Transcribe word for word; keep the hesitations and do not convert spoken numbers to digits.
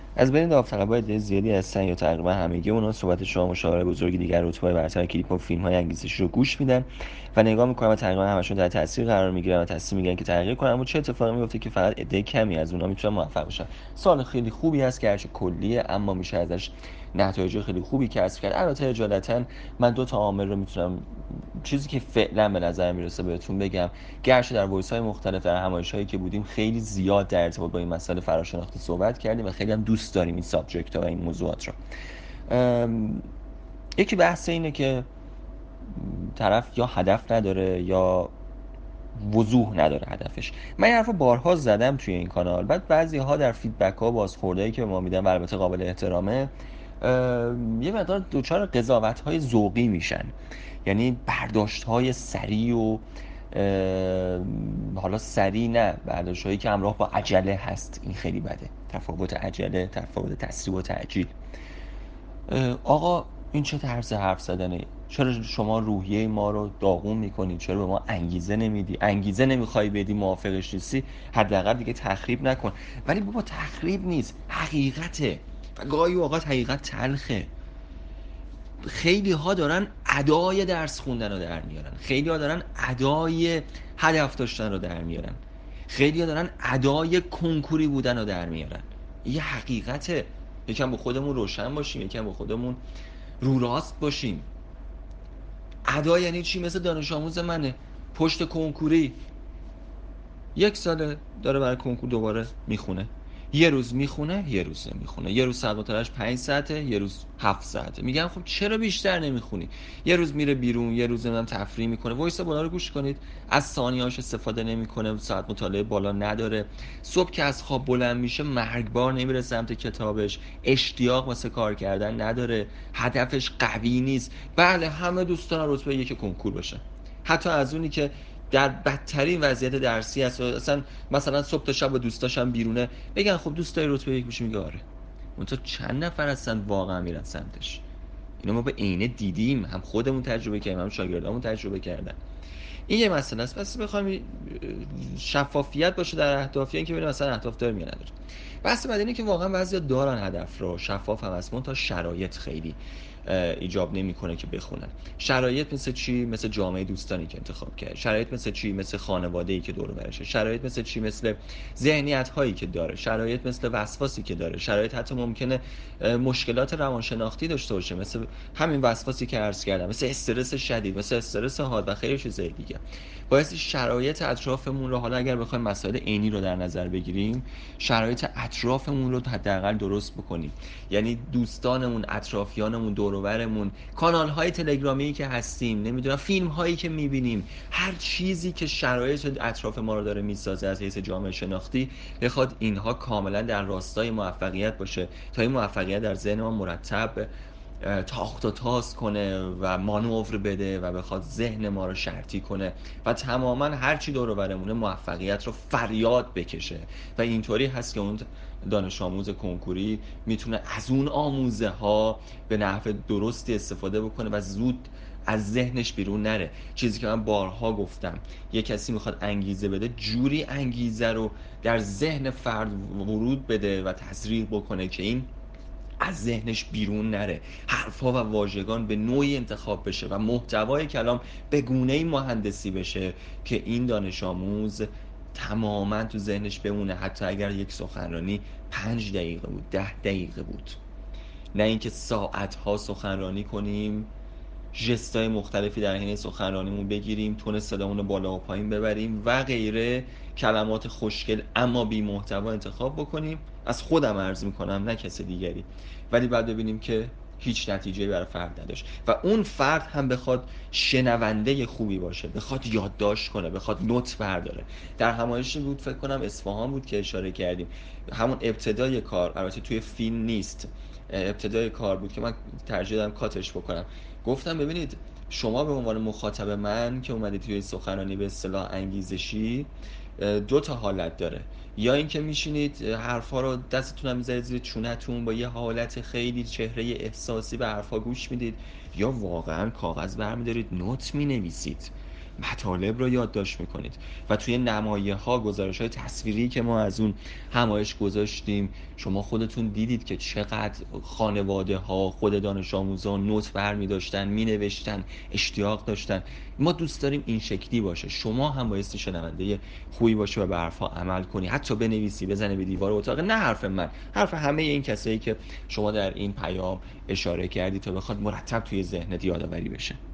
از بین داوطلب‌های عده زیادی هستن یا تقریبا همگی اونا صحبت شما مشاور بزرگی دیگر رتبه‌های برتر کلیپ و فیلم‌های انگیزشی رو گوش میدن و نگاه میکنن و تقریبا همشون در تاثیر قرار میگیرن و تصمیم میگیرن که تغییر کنن. اما چه اتفاقی میفته که فقط عده کمی از اونها میتونن موفق بشن. سوال خیلی خوبی هست که هرچه کلیه اما میشه ازش نتایج خیلی خوبی کسب کرد. البته اجالتا من دو تا عامل رو میتونم چیزی که فعلا به نظر میرسه بهتون بگم. گرچه در وایس های مختلف در همایش هایی که بودیم خیلی زیاد در ارتباط با این مسئله فراشناختی صحبت کردیم و خیلی هم دوست داریم این سابجکت ها و این موضوعات رو. یکی بحث اینه که طرف یا هدف نداره یا وضوح نداره هدفش. من این حرفو بارها زدم توی این کانال. بعد بعضی ها در فیدبک ها بازخوردهایی که به ما میدن و البته قابل احترامه یه مقدار دوچار قضاوت های ذوقی میشن، یعنی برداشت های سریع و حالا سریع نه، برداشت هایی که همراه با عجله هست. این خیلی بده، تفاوت عجله، تفاوت تسریع و تعجیل. آقا این چه طرز حرف زدنه؟ چرا شما روحیه ما رو داغون میکنی؟ چرا به ما انگیزه نمیدی؟ انگیزه نمیخوای بدی، موافقش نیستی، حداقل دیگه تخریب نکن. ولی بابا تخریب نیست، حقیقته و گاهی اوقات حقیقت تلخه. خیلی ها دارن ادای درس خوندن رو در میارن، خیلی ها دارن ادای هدف داشتن رو در میارن، خیلی ها دارن ادای کنکوری بودن رو در میارن. یه حقیقته. یکم با خودمون روشن باشیم، یکم با خودمون رو راست باشیم. ادا یعنی چی؟ مثل دانش آموز منه پشت کنکوری یک ساله داره برای کنکور دوباره میخونه، یه روز میخونه یه روز نمیخونه، یه روز ساعت مطالعه‌اش پنج ساعته یه روز هفت ساعته. میگم خب چرا بیشتر نمیخونی؟ یه روز میره بیرون، یه روز نمیدونم تفریح میکنه. وایس بالا رو گوش کنید، از ثانیه‌اش استفاده نمیکنه، ساعت مطالعه بالا نداره. صبح که از خواب بلند میشه مرگبار نمیره سمت کتابش، اشتیاق واسه کار کردن نداره، هدفش قوی نیست. بله همه دوستان رتبه یک کنکور بشه، حتی از اونی که در بدترین وضعیت درسی هست، اصلا مثلا صبح تا شب با دوستاشم بیرونه، بگن خب دوست داری رتبه یک بشی؟ میگه آره. اون تو چند نفر هستن واقعا میرن سمتش؟ اینو ما به عینه دیدیم، هم خودمون تجربه کردیم هم شاگردامون تجربه کردن. این یه مسئله است. پس بخوایم شفافیت باشه در اهداف، این که ببینیم مثلا اهداف داریم یا نداره. بحث بعد اینه که واقعا بعضیا دارن هدف رو، شفاف هم هست، تا شرایط خیلی ایجاب نمیکنه که بخونن. شرایط مثل چی؟ مثل جامعه دوستانی که انتخاب کرد. شرایط مثل چی؟ مثل خانواده‌ای که دور و برشه. شرایط مثل چی؟ مثل ذهنیت هایی که داره. شرایط مثل وسواسی که داره. شرایط حتی ممکنه مشکلات روانشناختی داشته باشه، مثل همین وسواسی که عرض کردم، مثل استرس شدید، مثل استرس حاد و خیلی چیزای دیگه. باعث شرایط اطرافمون رو، حالا اگر بخوایم مسائل عینی رو در نظر بگیریم، شرایط اطرافمون رو حداقل درست بکنیم. یعنی دوستانمون، اطرافیانمون، دور و برمون، کانال های تلگرامی که هستیم، نمیدونم فیلم هایی که میبینیم، هر چیزی که شرایط اطراف ما رو داره میسازه از حیث جامعه شناختی، بخواد اینها کاملا در راستای موفقیت باشه تا این موفقیت در ذهن ما مرتب تاخت و تاز کنه و مانور بده و بخواد ذهن ما رو شرطی کنه و تماما هر چی دور و برمونه موفقیت رو فریاد بکشه. و اینطوری هست که اون دانش آموز کنکوری میتونه از اون آموزه ها به نحو درستی استفاده بکنه و زود از ذهنش بیرون نره. چیزی که من بارها گفتم، یه کسی میخواد انگیزه بده، جوری انگیزه رو در ذهن فرد ورود بده و تزریق بکنه که این از ذهنش بیرون نره، حرفها و واژگان به نوعی انتخاب بشه و محتوای کلام به گونه‌ای مهندسی بشه که این دانش آموز تماما تو ذهنش بمونه، حتی اگر یک سخنرانی پنج دقیقه بود، ده دقیقه بود. نه اینکه ساعتها سخنرانی کنیم، ژستای مختلفی در حین سخنرانیمون بگیریم، تون صدامون رو بالا و پایین ببریم و غیره، کلمات خوشگل اما بی محتوا انتخاب بکنیم. از خودم عرض میکنم نه کسی دیگری. ولی بعد ببینیم که هیچ نتیجه‌ای برای فرد نداشت و اون فرد هم بخواد شنونده خوبی باشه، بخواد یادداشت کنه، بخواد نوت برداره. در همایشی بود فکر کنم اصفهان بود که اشاره کردیم، همون ابتدای کار، البته توی فیلم نیست، ابتدای کار بود که من ترجیح دادم کاتش بکنم. گفتم ببینید شما به عنوان مخاطب من که اومدید توی سخنرانی به اصطلاح انگیزشی، دو تا حالت داره. یا اینکه میشینید حرفا رو دستتون هم میذارید زیر چونتون با یه حالت خیلی چهره احساسی به حرفا گوش میدید، یا واقعا کاغذ برمیدارید نوت مینویسید. مطالب رو یادداشت میکنید و توی نمایه ها، گزارش های تصویری که ما از اون همایش گذاشتیم، شما خودتون دیدید که چقدر خانواده ها، خود دانش آموزان نوت برمی داشتن، می نوشتن، اشتیاق داشتن. ما دوست داریم این شکلی باشه. شما هم بایستی شنونده خوبی باشه و به حرفا عمل کنی، حتی بنویسی، بزنه به دیوار اتاق. نه حرف من، حرف همه این کسایی که شما در این پیام اشاره کردی تا بخواد مرتب توی ذهنت یادآوری بشه.